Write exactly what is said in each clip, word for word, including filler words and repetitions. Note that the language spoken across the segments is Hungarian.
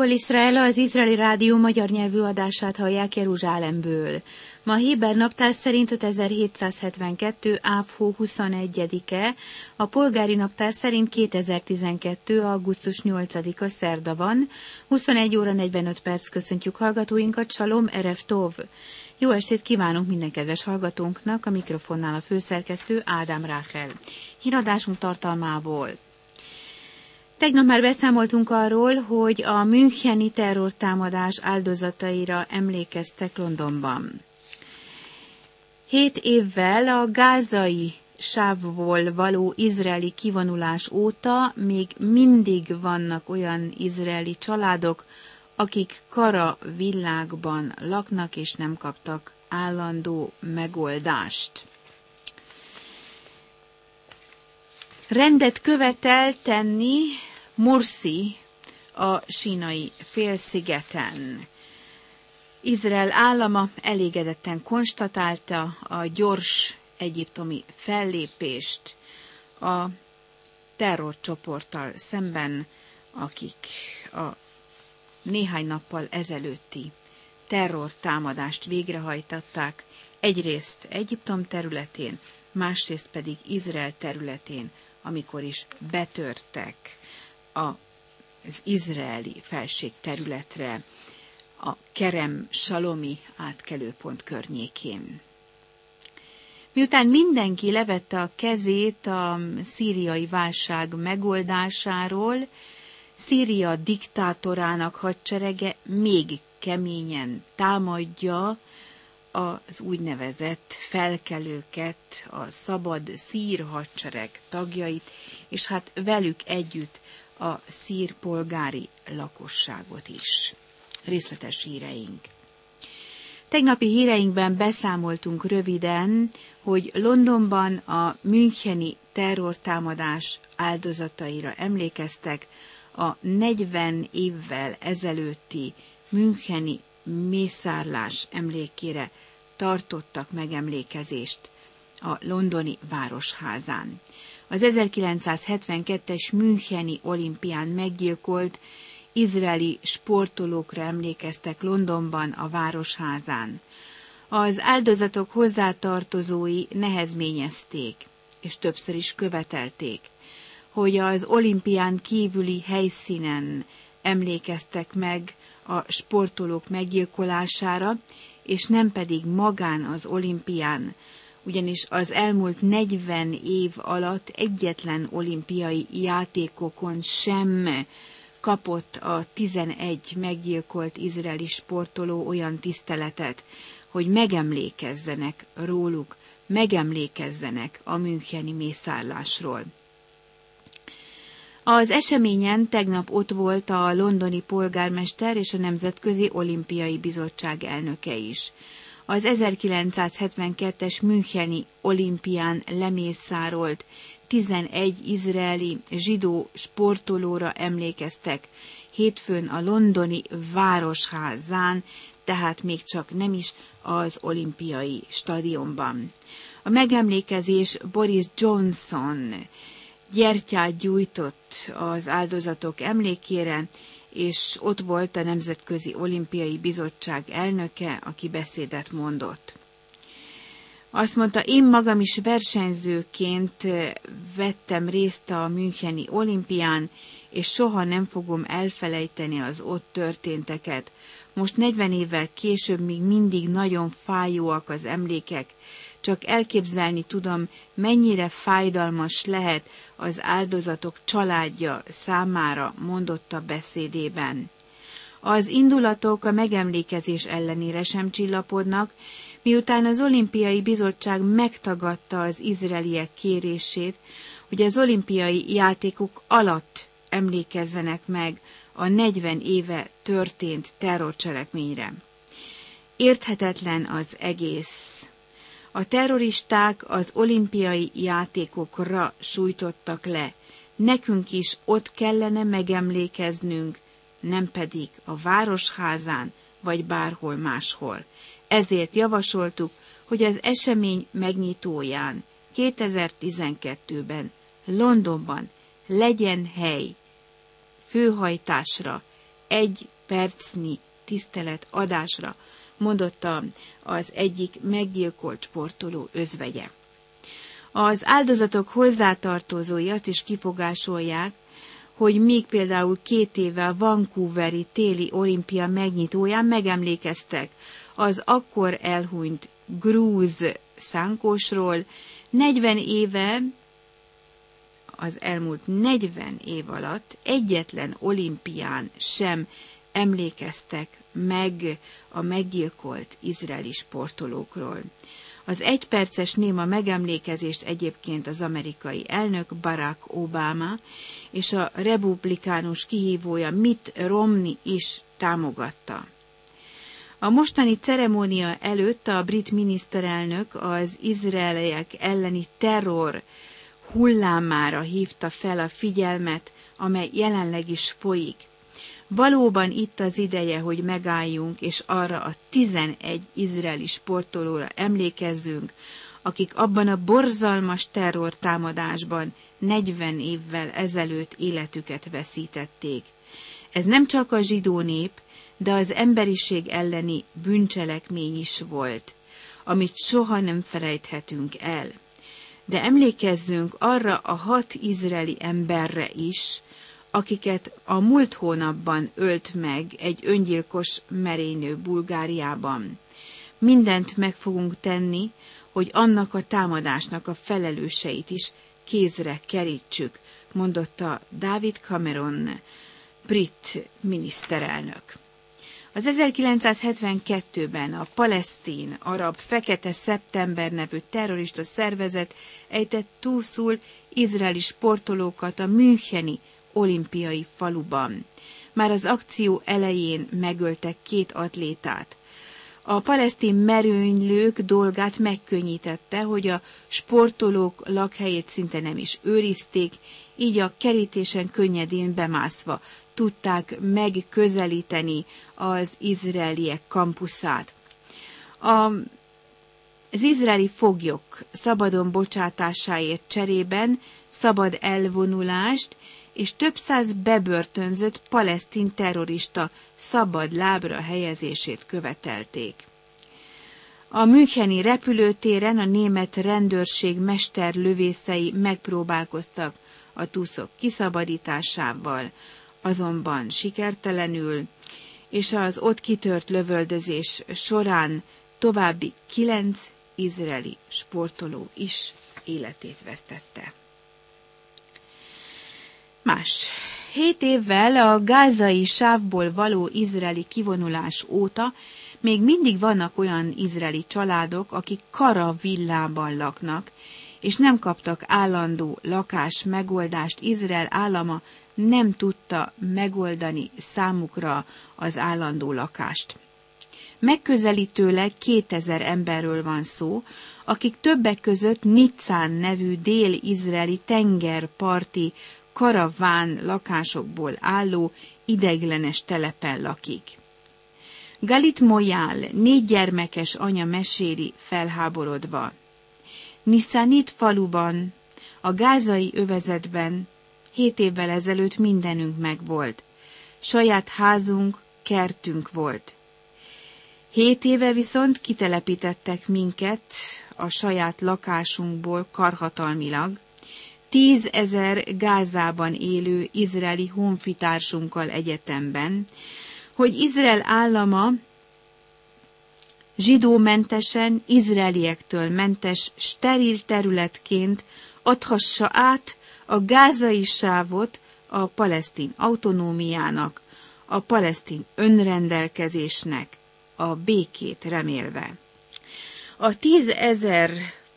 Kol Iszrael, az izraeli rádió magyar nyelvű adását hallják Jeruzsálemből. Ma héber naptár szerint ötezer-hétszázhetvenkettő. áv hó huszonegyedike, a polgári naptár szerint kétezer-tizenkettő. augusztus nyolcadika szerda van, huszonegy óra negyvenöt perc. Köszöntjük hallgatóinkat, Salom, Erev Tov! Jó estét kívánunk minden kedves hallgatónknak, a mikrofonnál a főszerkesztő Ádám Ráhel. Híradásunk tartalmából. Tegnap már beszámoltunk arról, hogy a müncheni terrortámadás áldozataira emlékeztek Londonban. Hét évvel a gázai sávból való izraeli kivonulás óta még mindig vannak olyan izraeli családok, akik kara világban laknak és nem kaptak állandó megoldást. Rendet követel tenni Mursi a sínai félszigeten. Izrael állama elégedetten konstatálta a gyors egyiptomi fellépést a terrorcsoporttal szemben, akik a néhány nappal ezelőtti terrortámadást végrehajtották, egyrészt Egyiptom területén, másrészt pedig Izrael területén, amikor is betörtek az izraeli felség területre a Kerem-Salomi átkelőpont környékén. Miután mindenki levette a kezét a szíriai válság megoldásáról, Szíria diktátorának hadserege még keményen támadja az úgynevezett felkelőket, a szabad szír hadsereg tagjait, és hát velük együtt a szír polgári lakosságot is. Részletes híreink. Tegnapi híreinkben beszámoltunk röviden, hogy Londonban a müncheni terrortámadás áldozataira emlékeztek, a negyven évvel ezelőtti müncheni mészárlás emlékére tartottak megemlékezést a londoni Városházán. Az ezerkilencszázhetvenkettes müncheni olimpián meggyilkolt izraeli sportolókra emlékeztek Londonban a Városházán. Az áldozatok hozzátartozói nehezményezték, és többször is követelték, hogy az olimpián kívüli helyszínen emlékeztek meg a sportolók meggyilkolására, és nem pedig magán az olimpián, ugyanis az elmúlt negyven év alatt egyetlen olimpiai játékokon sem kapott a tizenegy meggyilkolt izraeli sportoló olyan tiszteletet, hogy megemlékezzenek róluk, megemlékezzenek a müncheni mészárlásról. Az eseményen tegnap ott volt a londoni polgármester és a Nemzetközi Olimpiai Bizottság elnöke is. Az ezerkilencszázhetvenkettes müncheni olimpián lemészárolt tizenegy izraeli zsidó sportolóra emlékeztek hétfőn a londoni Városházán, tehát még csak nem is az olimpiai stadionban. A megemlékezés Boris Johnson gyertyát gyújtott az áldozatok emlékére, és ott volt a Nemzetközi Olimpiai Bizottság elnöke, aki beszédet mondott. Azt mondta, én magam is versenyzőként vettem részt a müncheni olimpián, és soha nem fogom elfelejteni az ott történteket. Most negyven évvel később még mindig nagyon fájóak az emlékek, csak elképzelni tudom, mennyire fájdalmas lehet az áldozatok családja számára, mondotta beszédében. Az indulatok a megemlékezés ellenére sem csillapodnak, miután az Olimpiai Bizottság megtagadta az izraeliek kérését, hogy az olimpiai játékok alatt emlékezzenek meg a negyven éve történt terrorcselekményre. Érthetetlen az egész. A terroristák az olimpiai játékokra sújtottak le, nekünk is ott kellene megemlékeznünk, nem pedig a Városházán vagy bárhol máshol. Ezért javasoltuk, hogy az esemény megnyitóján kétezer-tizenkettőben Londonban legyen hely főhajtásra egy percnyi tisztelet adásra, mondotta az egyik meggyilkolt sportoló özvegye. Az áldozatok hozzátartozói azt is kifogásolják, hogy még például két éve a Vancouveri téli olimpia megnyitóján megemlékeztek az akkor elhunyt grúz szánkósról, negyven éve, az elmúlt negyven év alatt egyetlen olimpián sem emlékeztek meg a meggyilkolt izraeli sportolókról. Az egyperces néma megemlékezést egyébként az amerikai elnök Barack Obama és a republikánus kihívója Mitt Romney is támogatta. A mostani ceremónia előtt a brit miniszterelnök az izraeliek elleni terror hullámára hívta fel a figyelmet, amely jelenleg is folyik. Valóban itt az ideje, hogy megálljunk, és arra a tizenegy izraeli sportolóra emlékezzünk, akik abban a borzalmas terrortámadásban negyven évvel ezelőtt életüket veszítették. Ez nem csak a zsidó nép, de az emberiség elleni bűncselekmény is volt, amit soha nem felejthetünk el. De emlékezzünk arra a hat izraeli emberre is, akiket a múlt hónapban ölt meg egy öngyilkos merénylő Bulgáriában. Mindent meg fogunk tenni, hogy annak a támadásnak a felelőseit is kézre kerítsük, mondotta David Cameron, brit miniszterelnök. Az ezerkilencszázhetvenkettőben a palesztin arab Fekete Szeptember nevű terrorista szervezet ejtett túlszul izraeli sportolókat a müncheni olimpiai faluban. Már az akció elején megöltek két atlétát. A palesztin merénylők dolgát megkönnyítette, hogy a sportolók lakhelyét szinte nem is őrizték, így a kerítésen könnyedén bemászva tudták megközelíteni az izraeliek kampuszát. A, az izraeli foglyok szabadon bocsátásáért cserében szabad elvonulást és több száz bebörtönzött palesztin terrorista szabad lábra helyezését követelték. A müncheni repülőtéren a német rendőrség mesterlövészei megpróbálkoztak a túszok kiszabadításával, azonban sikertelenül, és az ott kitört lövöldözés során további kilenc izraeli sportoló is életét vesztette. Más. Hét évvel a gázai sávból való izraeli kivonulás óta még mindig vannak olyan izraeli családok, akik kara villában laknak, és nem kaptak állandó lakás megoldást. Izrael állama nem tudta megoldani számukra az állandó lakást. Megközelítőleg kétezer emberről van szó, akik többek között Nitzán nevű dél-izraeli tengerparti karaván lakásokból álló ideiglenes telepen lakik. Galit Moyal négy gyermekes anya meséli felháborodva. Niszánit faluban, a gázai övezetben hét évvel ezelőtt mindenünk megvolt. Saját házunk, kertünk volt. Hét éve viszont kitelepítettek minket a saját lakásunkból karhatalmilag, tízezer Gázában élő izraeli honfitársunkkal egyetemben, hogy Izrael állama zsidómentesen, izraeliektől mentes, steril területként adhassa át a gázai sávot a palesztin autonómiának, a palesztin önrendelkezésnek, a békét remélve. A tízezer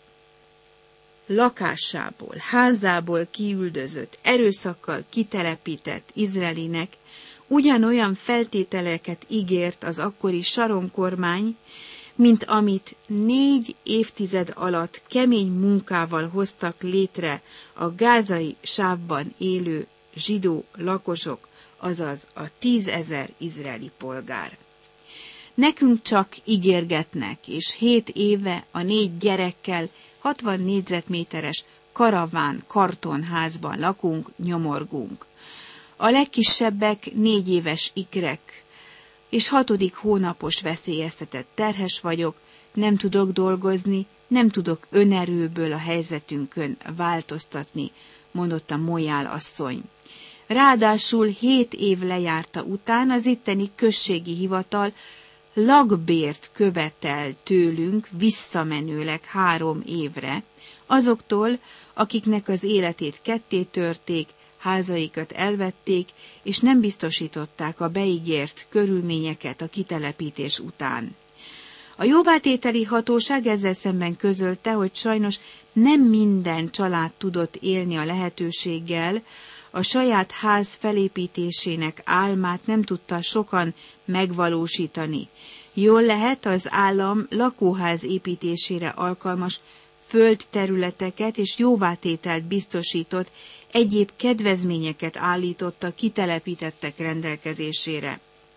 lakásából, házából kiüldözött, erőszakkal kitelepített izraelinek ugyanolyan feltételeket ígért az akkori Sharon kormány, mint amit négy évtized alatt kemény munkával hoztak létre a gázai sávban élő zsidó lakosok, azaz a tízezer izraeli polgár. Nekünk csak ígérgetnek, és hét éve a négy gyerekkel hatvan négyzetméteres karaván kartonházban lakunk, nyomorgunk. A legkisebbek négy éves ikrek, és hatodik hónapos veszélyeztetett terhes vagyok, nem tudok dolgozni, nem tudok önerőből a helyzetünkön változtatni, mondotta Mojál asszony. Ráadásul hét év lejárta után az itteni községi hivatal lakbért követel tőlünk visszamenőleg három évre, azoktól, akiknek az életét ketté törték, házaikat elvették, és nem biztosították a beígért körülményeket a kitelepítés után. A jóvátételi hatóság ezzel szemben közölte, hogy sajnos nem minden család tudott élni a lehetőséggel, a saját ház felépítésének álmát nem tudta sokan megvalósítani. Jól lehet, az állam lakóház építésére alkalmas földterületeket és jóvátételt biztosított, egyéb kedvezményeket állított a kitelepítettek rendelkezésére.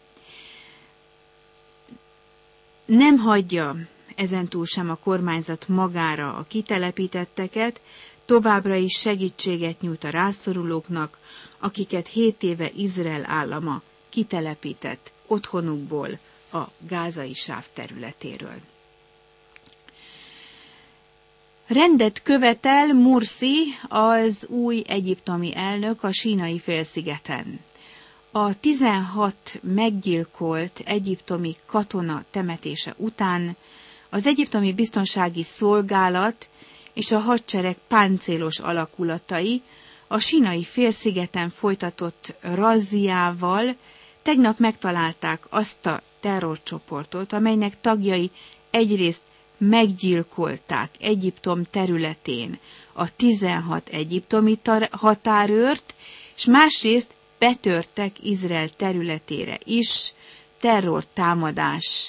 Nem hagyja ezentúl sem a kormányzat magára a kitelepítetteket, továbbra is segítséget nyújt a rászorulóknak, akiket hét éve Izrael állama kitelepített otthonukból, a gázai sáv területéről. Rendet követel Mursi, az új egyiptomi elnök a Sínai félszigeten. A tizenhat meggyilkolt egyiptomi katona temetése után az egyiptomi biztonsági szolgálat és a hadsereg páncélos alakulatai a Sínai félszigeten folytatott razziával tegnap megtalálták azt a terrorcsoportot, amelynek tagjai egyrészt meggyilkolták Egyiptom területén a tizenhat egyiptomi határőrt, és másrészt betörtek Izrael területére is terrortámadás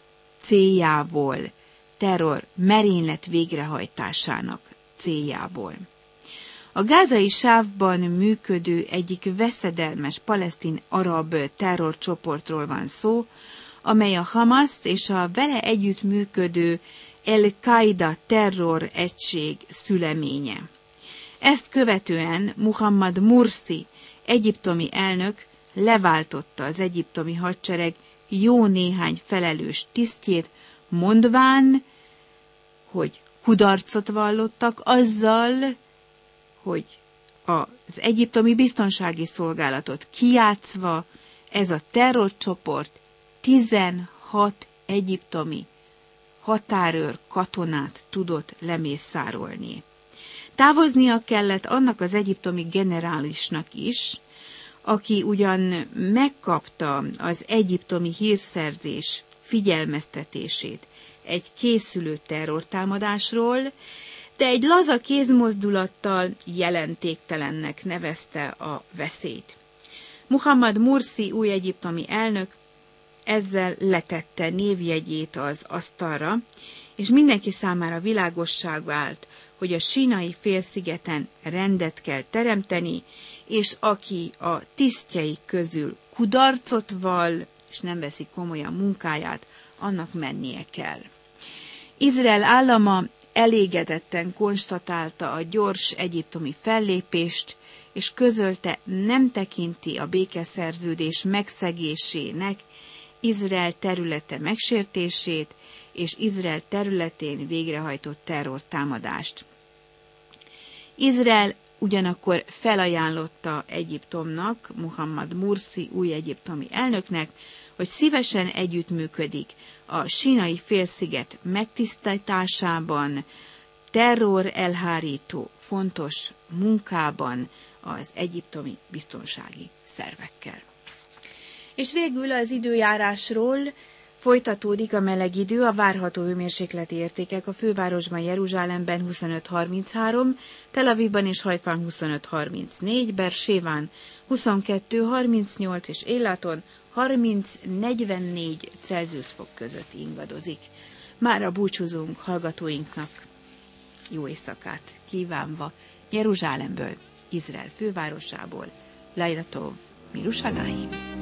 céljából, terror merénylet végrehajtásának céljából. A gázai sávban működő egyik veszedelmes palesztin arab terrorcsoportról van szó, amely a Hamas és a vele együttműködő El-Qaida terror egység szüleménye. Ezt követően Muhammad Mursi egyiptomi elnök leváltotta az egyiptomi hadsereg jó néhány felelős tisztjét, mondván, hogy kudarcot vallottak azzal, hogy az egyiptomi biztonsági szolgálatot kijátszva ez a terrorcsoport tizenhat egyiptomi határőr katonát tudott lemészárolni. Távoznia kellett annak az egyiptomi generálisnak is, aki ugyan megkapta az egyiptomi hírszerzés figyelmeztetését egy készülő terrortámadásról, de egy laza kézmozdulattal jelentéktelennek nevezte a veszélyt. Muhammad Mursi új egyiptomi elnök ezzel letette névjegyét az asztalra, és mindenki számára világossá vált, hogy a Sínai félszigeten rendet kell teremteni, és aki a tisztjei közül kudarcot vall, és nem veszi komolyan munkáját, annak mennie kell. Izrael állama elégedetten konstatálta a gyors egyiptomi fellépést, és közölte, nem tekinti a békeszerződés megszegésének Izrael területe megsértését és Izrael területén végrehajtott terrortámadást. Izrael ugyanakkor felajánlotta Egyiptomnak, Muhammad Mursi új egyiptomi elnöknek, hogy szívesen együttműködik a Sínai félsziget megtisztításában, terror elhárító fontos munkában az egyiptomi biztonsági szervekkel. És végül az időjárásról folytatódik a meleg idő, a várható hőmérsékleti értékek a fővárosban, Jeruzsálemben huszonöt harminchárom, Tel Avivban és Hajfán huszonöt harmincnégy, Berséván huszonkettő harmincnyolc és Élaton harminc negyvennégy Celsius fok között ingadozik. Mára búcsúzunk hallgatóinknak, jó éjszakát kívánva Jeruzsálemből, Izrael fővárosából, Lajla Tov, Mirushalayim.